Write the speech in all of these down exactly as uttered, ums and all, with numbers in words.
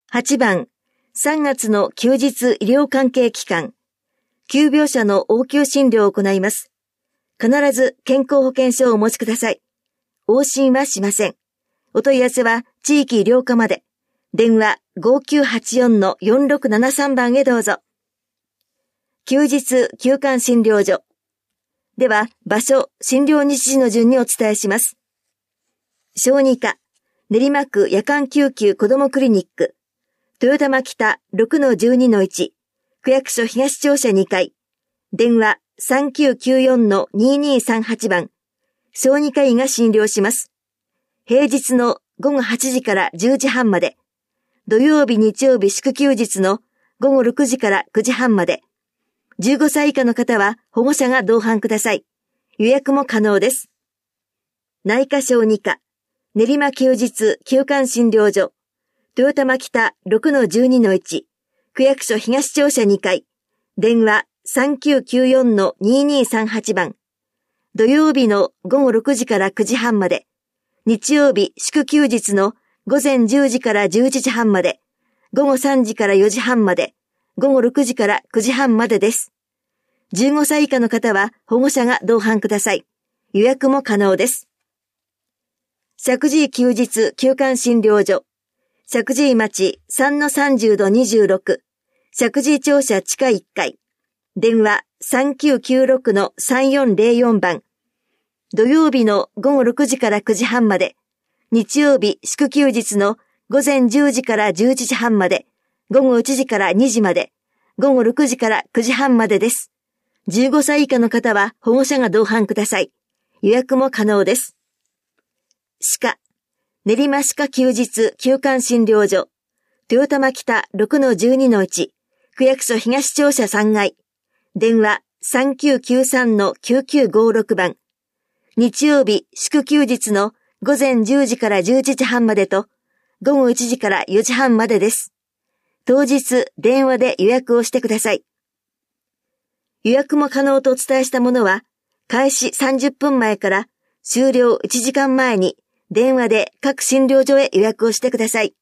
はちばん、さんがつの休日医療関係機関、急病者の応急診療を行います。必ず健康保険証をお持ちください。往診はしません。お問い合わせは地域医療課まで。電話 ごきゅうはちよんのよんろくななさん 番へどうぞ。休日休館診療所。では、場所、診療日時の順にお伝えします。小児科、練馬区夜間救急子どもクリニック、豊玉北 ろくのじゅうにのいち、区役所東庁舎にかい、電話 さんきゅうきゅうよんのににさんはち 番、小児科医が診療します。平日のごごはちじからじゅうじはんまで、土曜日日曜日祝休日のごごろくじからくじはんまで、じゅうごさい以下の方は保護者が同伴ください。予約も可能です。内科小児科、練馬休日休館診療所、豊玉北 ろくのじゅうにのいち、区役所東庁舎にかい、電話 さんきゅうきゅうよんのににさんはち 番、土曜日のごごろくじからくじはんまで、日曜日祝休日のごぜんじゅうじからじゅういちじはんまで、ごごさんじからよじはんまで、ごごろくじからくじはんまでです。じゅうごさい以下の方は保護者が同伴ください。予約も可能です。石神井休日休館診療所、石神井町 さんのさんじゅうどにじゅうろく、石神井庁舎地下いっかい、電話 さんきゅうきゅうろくのさんよんぜろよん 番、土曜日のごごろくじからくじはんまで、日曜日祝休日のごぜんじゅうじからじゅういちじはんまで、ごごいちじからにじまで、ごごろくじからくじはんまでです。じゅうごさい以下の方は保護者が同伴ください。予約も可能です。歯科、練馬歯科休日休館診療所、豊玉北 ろくのじゅうにのいち、区役所東庁舎さんがい、電話 さんきゅうきゅうさんのきゅうきゅうごろく 番、日曜日祝休日のごぜんじゅうじからじゅういちじはんまでと、ごごいちじからよじはんまでです。当日電話で予約をしてください。予約も可能とお伝えしたものは、開始さんじゅっぷんまえから終了いちじかんまえに電話で各診療所へ予約をしてください。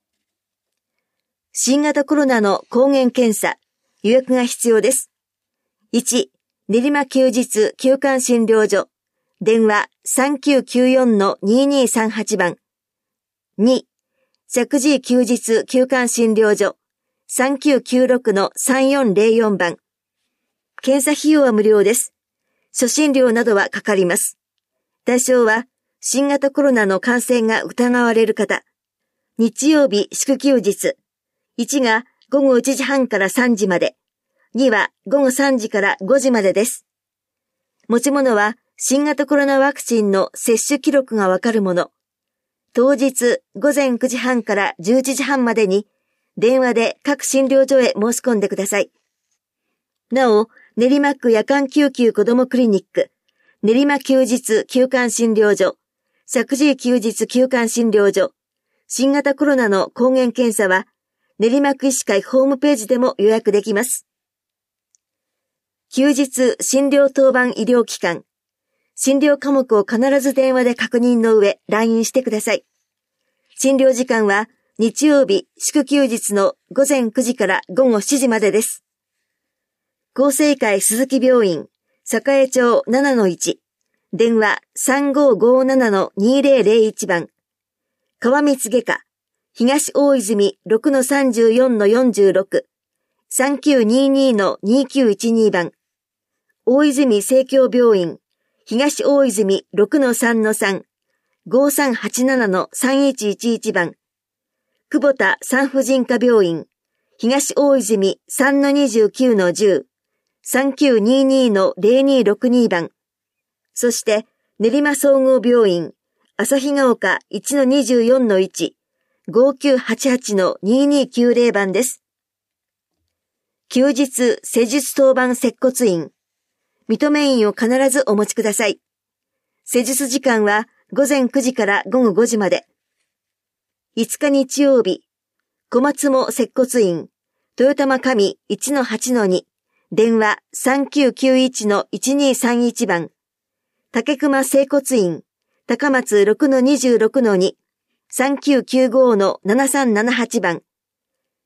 新型コロナの抗原検査、予約が必要です。いち、練馬休日休館診療所、電話 さんきゅうきゅうよんのににさんはち 番。に、石神井休日休館診療所、さんきゅうきゅうろくのさんよんぜろよん 番。検査費用は無料です。初診料などはかかります。対象は、新型コロナの感染が疑われる方。日曜日祝休日。いちがごごいちじはんからさんじまで。にはごごさんじからごじまでです。持ち物は新型コロナワクチンの接種記録がわかるもの。当日ごぜんくじはんからじゅういちじはんまでに電話で各診療所へ申し込んでください。なお、練馬区夜間救急子どもクリニック、練馬休日休館診療所、石神井休日休館診療所、新型コロナの抗原検査は練馬区医師会ホームページでも予約できます。休日診療当番医療機関、診療科目を必ず電話で確認の上来院してください。診療時間は日曜日祝休日のごぜんくじからごごしちじまでです。厚生会鈴木病院、栄町 ななのいち、電話 さんごごななのにぜろぜろいち 番、川光外科、東大泉 ろくのさんじゅうよんのよんじゅうろく、さんきゅうににのにきゅういちに 番、大泉生協病院、東大泉 ろくのさんのさん、ごさんはちななのさんいちいちいち 番、久保田産婦人科病院、東大泉 さんのにじゅうきゅうのじゅう、さんきゅうににのぜろにろくに 番、そして練馬総合病院、旭ヶ丘 いちのにじゅうよんのいち、ごきゅうはちはちのににきゅうぜろ 番です。休日施術当番接骨院、認め印を必ずお持ちください。施術時間はごぜんくじからごごごじまで。いつか日曜日、小松も接骨院、豊玉上 いちのはちのに、電話 さんきゅうきゅういちのいちにさんいち 番、竹熊整骨院、高松 ろくのにじゅうろくのに、さんきゅうきゅうごのななさんななはち 番、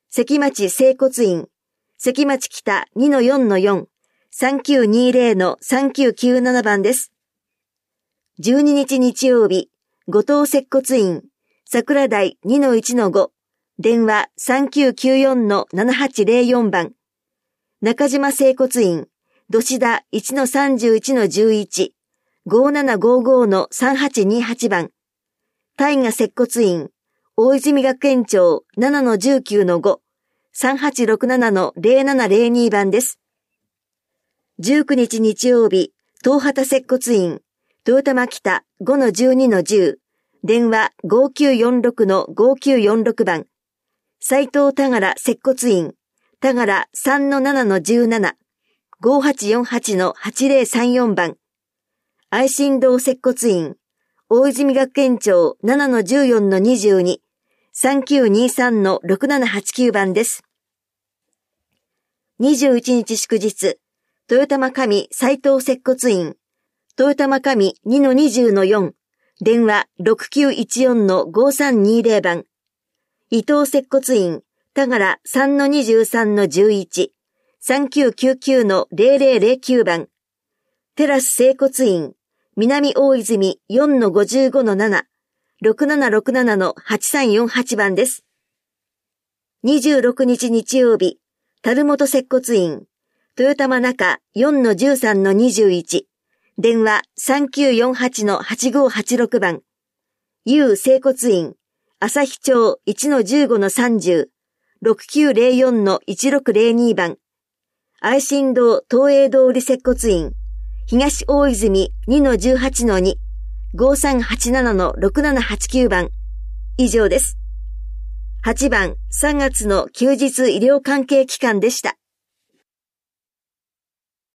関町整骨院、関町北 にのよんのよん、さんきゅうにゼロのさんきゅうきゅうなな 番です。じゅうににち日曜日、後藤接骨院、桜台 にのいちのご、電話さんきゅうきゅうよんのななはちゼロよん 番、中島整骨院、土志田 いちのさんじゅういちのじゅういち、ごななごごのさんはちにはち 番、大河接骨院、大泉学園町 ななのじゅうきゅうのご、さんはちろくななのゼロななゼロに 番です。じゅうくにち日曜日、東畑接骨院、豊玉北 ごのじゅうにのじゅう、電話ごきゅうよんろくのごきゅうよんろく 番、斉藤田柄接骨院、田柄 さんのななのじゅうなな、ごはちよんはちのはちゼロさんよん 番、愛心堂接骨院、大泉学園町 ななのじゅうよんのにじゅうに、さんきゅうにさんのろくななはちきゅう 番です。にじゅういちにち祝日、豊玉上斉藤接骨院、豊玉上 にのにじゅうのよん、電話ろくきゅういちよんのごさんにゼロ 番、伊藤接骨院、田柄 さんのにじゅうさんのじゅういち、さんきゅうきゅうきゅうのゼロゼロゼロきゅう 番、テラス整骨院、南大泉 よんのごじゅうごのなな、ろくななろくななのはちさんよんはち 番です。にじゅうろくにち日曜日、樽本接骨院、豊玉中 よんのじゅうさんのにじゅういち、電話さんきゅうよんはちのはちごはちろく 番、優整骨院、朝日町 いちのじゅうごのさんじゅう、ろくきゅうゼロよんのいちろくゼロに 番、愛心堂東映通り接骨院、東大泉 にのじゅうはちのに、ごさんはちななのろくななはちきゅう 番、以上です。はちばん、さんがつの休日医療関係機関でした。